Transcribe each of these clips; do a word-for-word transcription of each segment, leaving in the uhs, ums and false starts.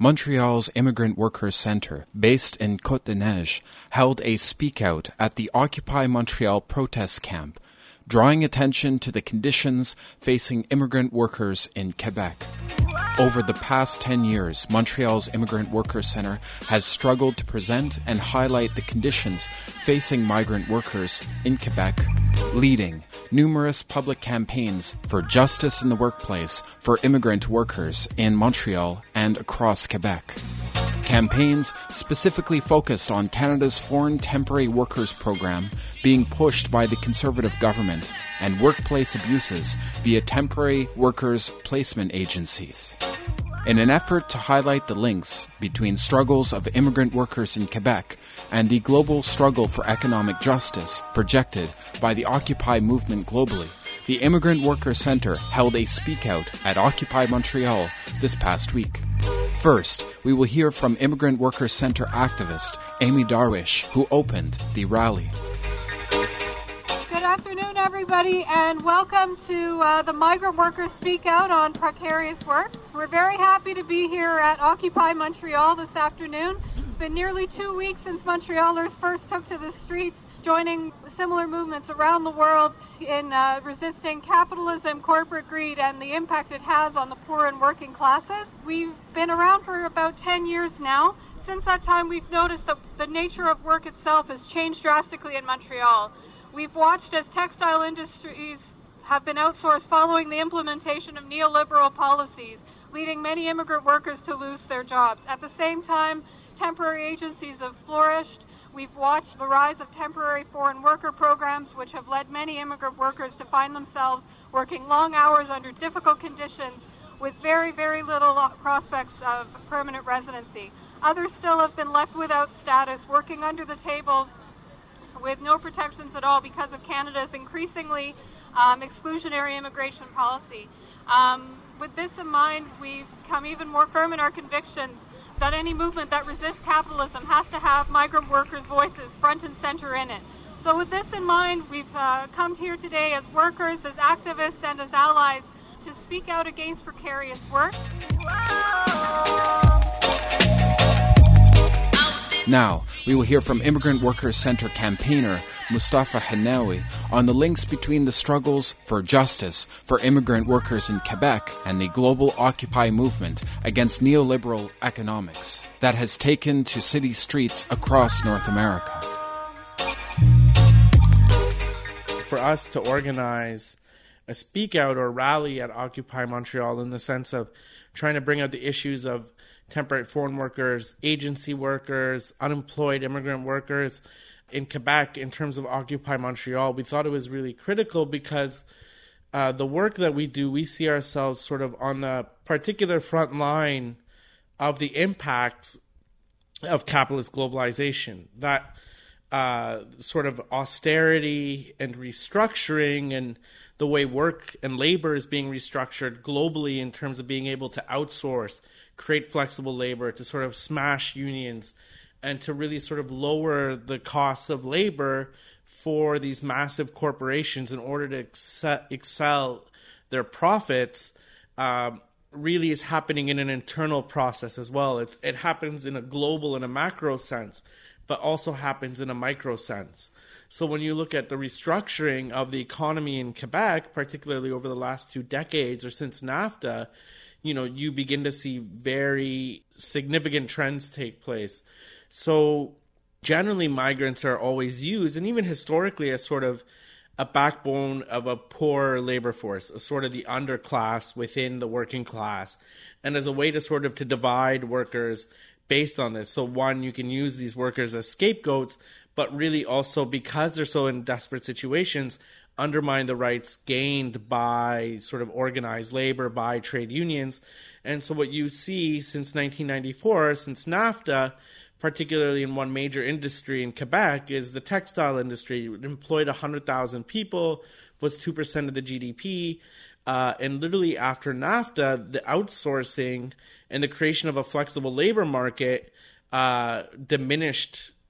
Montreal's Immigrant Workers Centre, based in Côte-des-Neiges, held a speak-out at the Occupy Montreal protest camp, drawing attention to the conditions facing immigrant workers in Quebec. Over the past ten years, Montreal's Immigrant Workers Centre has struggled to present and highlight the conditions facing migrant workers in Quebec, leading numerous public campaigns for justice in the workplace for immigrant workers in Montreal and across Quebec. Campaigns specifically focused on Canada's Foreign Temporary Workers Program being pushed by the Conservative government and workplace abuses via temporary workers placement agencies. In an effort to highlight the links between struggles of immigrant workers in Quebec and the global struggle for economic justice projected by the Occupy movement globally, the Immigrant Workers Centre held a speak-out at Occupy Montreal this past week. First, we will hear from Immigrant Workers Centre activist Amy Darwish, who opened the rally. Good afternoon, everybody, and welcome to uh, the Migrant Workers Speak Out on Precarious Work. We're very happy to be here at Occupy Montreal this afternoon. It's been nearly two weeks since Montrealers first took to the streets, joining similar movements around the world in uh, resisting capitalism, corporate greed, and the impact it has on the poor and working classes. We've been around for about ten years now. Since that time, we've noticed that the nature of work itself has changed drastically in Montreal. We've watched as textile industries have been outsourced following the implementation of neoliberal policies, leading many immigrant workers to lose their jobs. At the same time, temporary agencies have flourished. We've watched the rise of temporary foreign worker programs, which have led many immigrant workers to find themselves working long hours under difficult conditions with very, very little prospects of permanent residency. Others still have been left without status, working under the table with no protections at all because of Canada's increasingly um, exclusionary immigration policy. Um, with this in mind, we've become even more firm in our convictions that any movement that resists capitalism has to have migrant workers' voices front and center in it. So with this in mind, we've uh, come here today as workers, as activists, and as allies to speak out against precarious work. Now, we will hear from Immigrant Workers Centre campaigner Mustafa Hanawi on the links between the struggles for justice for immigrant workers in Quebec and the global Occupy movement against neoliberal economics that has taken to city streets across North America. For us to organize a speak out or rally at Occupy Montreal in the sense of trying to bring out the issues of temporary foreign workers, agency workers, unemployed immigrant workers in Quebec in terms of Occupy Montreal, we thought it was really critical because uh, the work that we do, we see ourselves sort of on the particular front line of the impacts of capitalist globalization. That uh, sort of austerity and restructuring and the way work and labor is being restructured globally in terms of being able to outsource, create flexible labor, to sort of smash unions, and to really sort of lower the costs of labor for these massive corporations in order to excel, excel their profits, um, really is happening in an internal process as well. It, it happens in a global and a macro sense, but also happens in a micro sense. So when you look at the restructuring of the economy in Quebec, particularly over the last two decades or since NAFTA, you know, you begin to see very significant trends take place. So generally migrants are always used, and even historically, as sort of a backbone of a poor labor force, a sort of the underclass within the working class, and as a way to sort of to divide workers based on this. So one, you can use these workers as scapegoats, but really also because they're so in desperate situations, undermine the rights gained by sort of organized labor, by trade unions. And so what you see since nineteen ninety-four, since NAFTA, particularly in one major industry in Quebec, is the textile industry. It employed one hundred thousand people, was two percent of the G D P. Uh, and literally after NAFTA, the outsourcing and the creation of a flexible labor market uh, diminished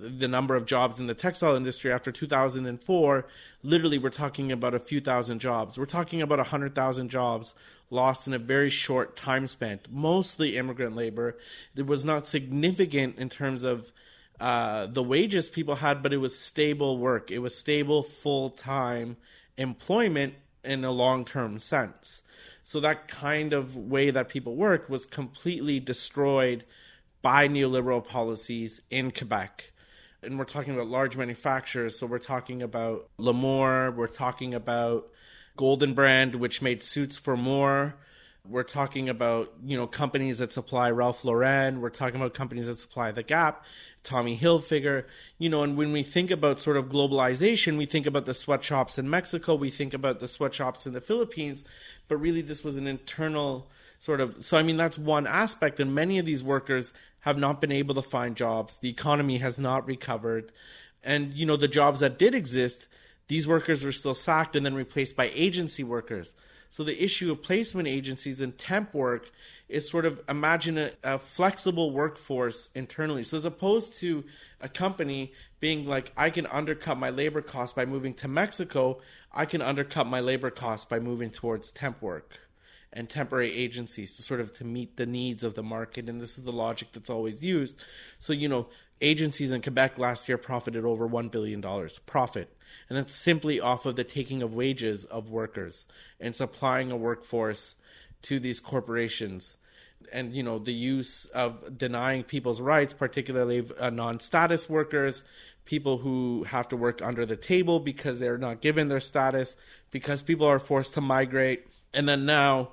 the number of jobs in the textile industry after two thousand four, literally we're talking about a few thousand jobs. We're talking about one hundred thousand jobs lost in a very short time span, mostly immigrant labor. It was not significant in terms of uh, the wages people had, but it was stable work. It was stable full-time employment in a long-term sense. So that kind of way that people worked was completely destroyed by neoliberal policies in Quebec. And we're talking about large manufacturers. So we're talking about L'Amour. We're talking about Golden Brand, which made suits for Moore. We're talking about, you know, companies that supply Ralph Lauren. We're talking about companies that supply The Gap, Tommy Hilfiger. You know, and when we think about sort of globalization, we think about the sweatshops in Mexico. We think about the sweatshops in the Philippines. But really, this was an internal sort of... So, I mean, that's one aspect. And many of these workers have not been able to find jobs. The economy has not recovered. And, you know, the jobs that did exist, these workers were still sacked and then replaced by agency workers. So the issue of placement agencies and temp work is sort of imagine a, a flexible workforce internally. So as opposed to a company being like, I can undercut my labor costs by moving to Mexico, I can undercut my labor costs by moving towards temp work and temporary agencies to sort of to meet the needs of the market. And this is the logic that's always used. So, you know, agencies in Quebec last year profited over one billion dollars profit. And that's simply off of the taking of wages of workers and supplying a workforce to these corporations. And, you know, the use of denying people's rights, particularly uh, non-status workers, people who have to work under the table because they're not given their status, because people are forced to migrate. And then now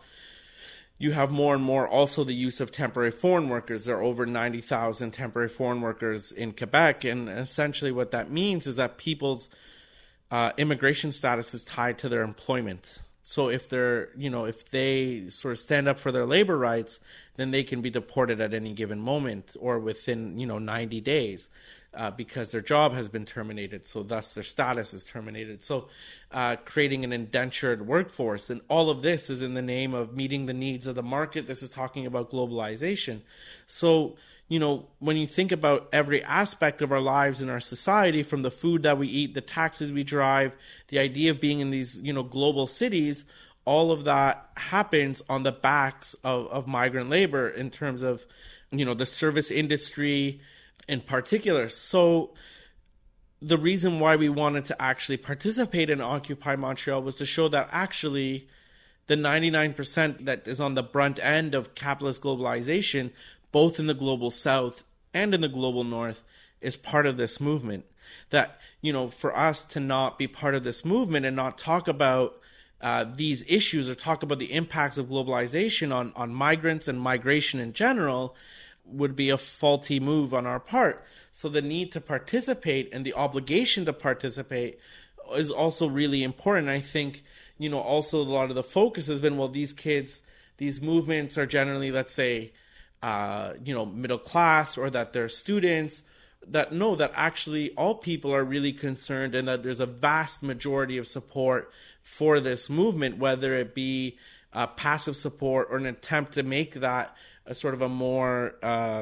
you have more and more also the use of temporary foreign workers. There are over ninety thousand temporary foreign workers in Quebec. And essentially what that means is that people's uh, immigration status is tied to their employment. So if they're, you know, if they sort of stand up for their labor rights, then they can be deported at any given moment or within, you know, ninety days uh, because their job has been terminated. So thus their status is terminated. So uh, creating an indentured workforce. And all of this is in the name of meeting the needs of the market. This is talking about globalization. So, you know, when you think about every aspect of our lives in our society, from the food that we eat, the taxes we drive, the idea of being in these, you know, global cities, all of that happens on the backs of, of migrant labor in terms of, you know, the service industry in particular. So the reason why we wanted to actually participate in Occupy Montreal was to show that actually the ninety-nine percent that is on the brunt end of capitalist globalization, both in the global south and in the global north, is part of this movement. That, you know, for us to not be part of this movement and not talk about uh, these issues or talk about the impacts of globalization on, on migrants and migration in general would be a faulty move on our part. So the need to participate and the obligation to participate is also really important. I think, you know, also a lot of the focus has been, well, these kids, these movements are generally, let's say, Uh, you know, middle class, or that they're students, that no, that actually all people are really concerned and that there's a vast majority of support for this movement, whether it be uh, passive support or an attempt to make that a sort of a more, uh,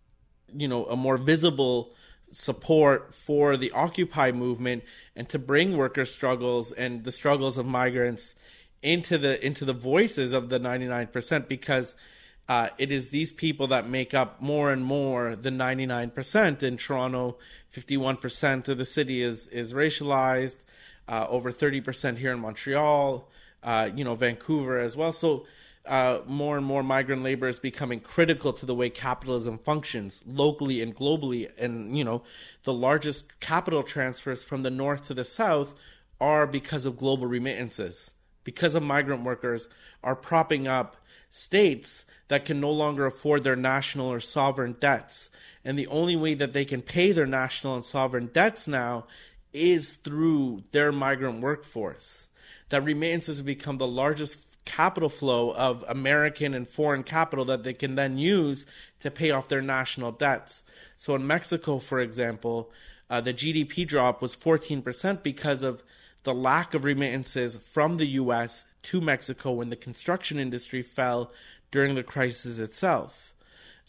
you know, a more visible support for the Occupy movement and to bring worker struggles and the struggles of migrants into the into the voices of the ninety-nine percent, because Uh, it is these people that make up more and more the ninety-nine percent. In Toronto, fifty-one percent of the city is, is racialized, uh, over thirty percent here in Montreal, uh, you know, Vancouver as well. So uh, more and more migrant labor is becoming critical to the way capitalism functions locally and globally. And, you know, the largest capital transfers from the north to the south are because of global remittances, because of migrant workers are propping up states that can no longer afford their national or sovereign debts. And the only way that they can pay their national and sovereign debts now is through their migrant workforce. That remittances have become the largest capital flow of American and foreign capital that they can then use to pay off their national debts. So in Mexico, for example, uh, the G D P drop was fourteen percent because of the lack of remittances from the U S to Mexico when the construction industry fell during the crisis itself.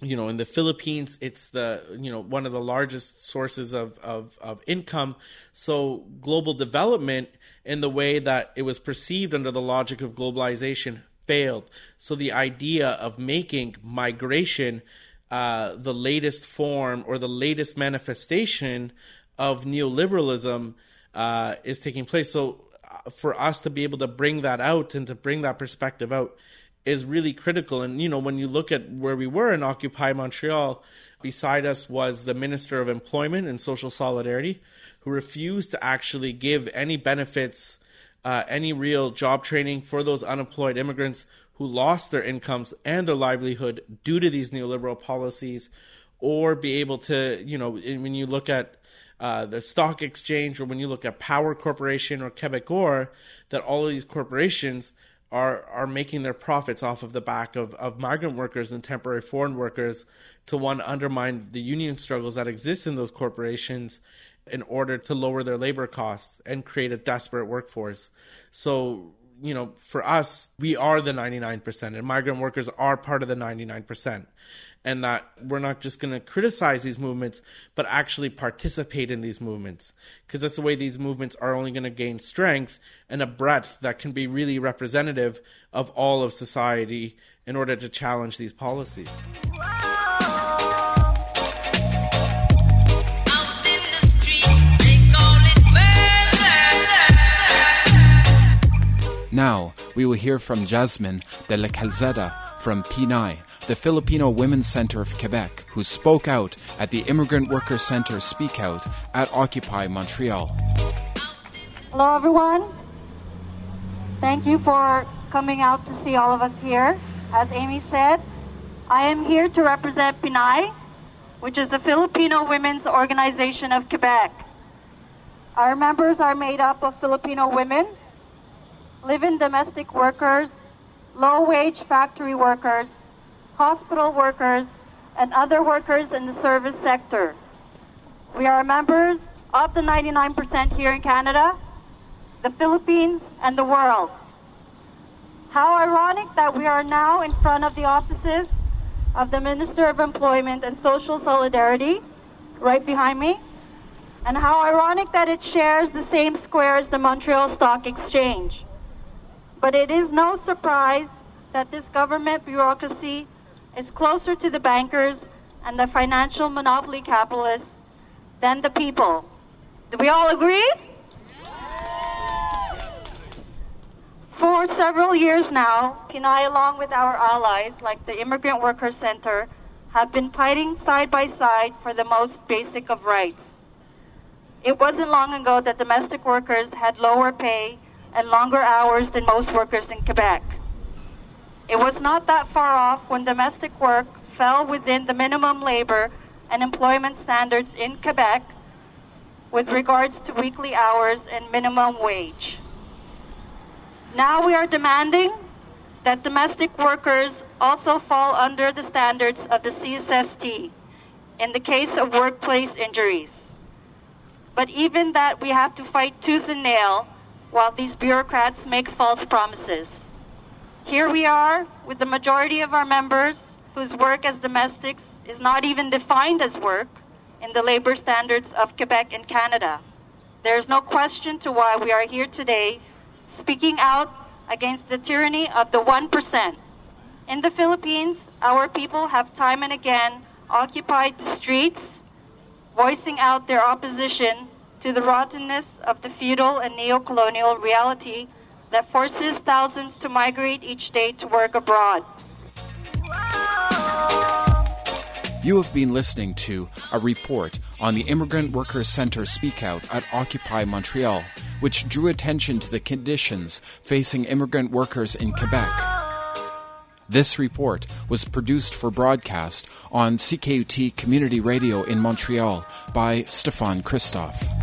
you know, in the Philippines, it's the, you know, one of the largest sources of, of, of income. So global development, in the way that it was perceived under the logic of globalization, failed. So the idea of making migration uh, the latest form or the latest manifestation of neoliberalism uh, is taking place. So for us to be able to bring that out and to bring that perspective out is really critical. And, you know, when you look at where we were in Occupy Montreal, beside us was the Minister of Employment and Social Solidarity, who refused to actually give any benefits, uh, any real job training for those unemployed immigrants who lost their incomes and their livelihood due to these neoliberal policies, or be able to, you know, when you look at uh, the stock exchange, or when you look at Power Corporation or Quebecor, that all of these corporations are are making their profits off of the back of, of migrant workers and temporary foreign workers, to one, undermine the union struggles that exist in those corporations in order to lower their labor costs and create a desperate workforce. So, you know, for us, we are the ninety-nine percent, and migrant workers are part of the ninety-nine percent. And that we're not just going to criticize these movements, but actually participate in these movements. Because that's the way these movements are only going to gain strength and a breadth that can be really representative of all of society in order to challenge these policies. Now, we will hear from Jasmine de la Calzada from P N I, the Filipino Women's Center of Quebec, who spoke out at the Immigrant Worker Center Speak Out at Occupy Montreal. Hello, everyone. Thank you for coming out to see all of us here. As Amy said, I am here to represent P N I, which is the Filipino Women's Organization of Quebec. Our members are made up of Filipino women, live-in domestic workers, low-wage factory workers, hospital workers, and other workers in the service sector. We are members of the ninety-nine percent here in Canada, the Philippines, and the world. How ironic that we are now in front of the offices of the Minister of Employment and Social Solidarity, right behind me, and how ironic that it shares the same square as the Montreal Stock Exchange. But it is no surprise that this government bureaucracy is closer to the bankers and the financial monopoly capitalists than the people. Do we all agree? For several years now, P N I, along with our allies like the Immigrant Worker Center, have been fighting side by side for the most basic of rights. It wasn't long ago that domestic workers had lower pay and longer hours than most workers in Quebec. It was not that far off when domestic work fell within the minimum labor and employment standards in Quebec with regards to weekly hours and minimum wage. Now we are demanding that domestic workers also fall under the standards of the C S S T in the case of workplace injuries. But even that, we have to fight tooth and nail while these bureaucrats make false promises. Here we are with the majority of our members whose work as domestics is not even defined as work in the labor standards of Quebec and Canada. There is no question to why we are here today speaking out against the tyranny of the one percent. In the Philippines, our people have time and again occupied the streets, voicing out their opposition to the rottenness of the feudal and neo-colonial reality that forces thousands to migrate each day to work abroad. You have been listening to a report on the Immigrant Worker Center Speak Out at Occupy Montreal, which drew attention to the conditions facing immigrant workers in Quebec. This report was produced for broadcast on C K U T Community Radio in Montreal by Stefan Christophe.